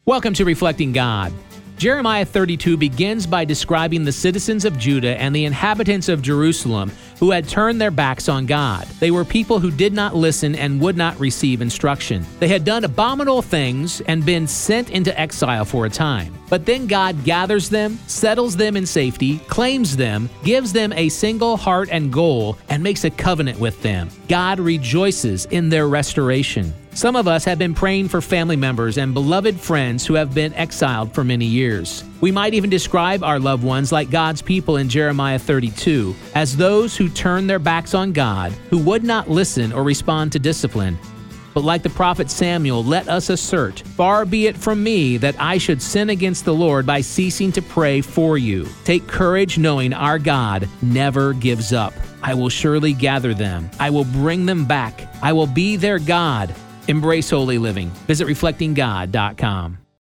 Welcome to Reflecting God. Jeremiah 32 begins by describing the citizens of Judah and the inhabitants of Jerusalem who had turned their backs on God. They were people who did not listen and would not receive instruction. They had done abominable things and been sent into exile for a time. But then God gathers them, settles them in safety, claims them, gives them a single heart and goal, and makes a covenant with them. God rejoices in their restoration. Some of us have been praying for family members and beloved friends who have been exiled for many years. We might even describe our loved ones like God's people in Jeremiah 32 as those who turn their backs on God, who would not listen or respond to discipline. But like the prophet Samuel, let us assert, "Far be it from me that I should sin against the Lord by ceasing to pray for you." Take courage knowing our God never gives up. I will surely gather them. I will bring them back. I will be their God. Embrace holy living. Visit reflectinggod.com.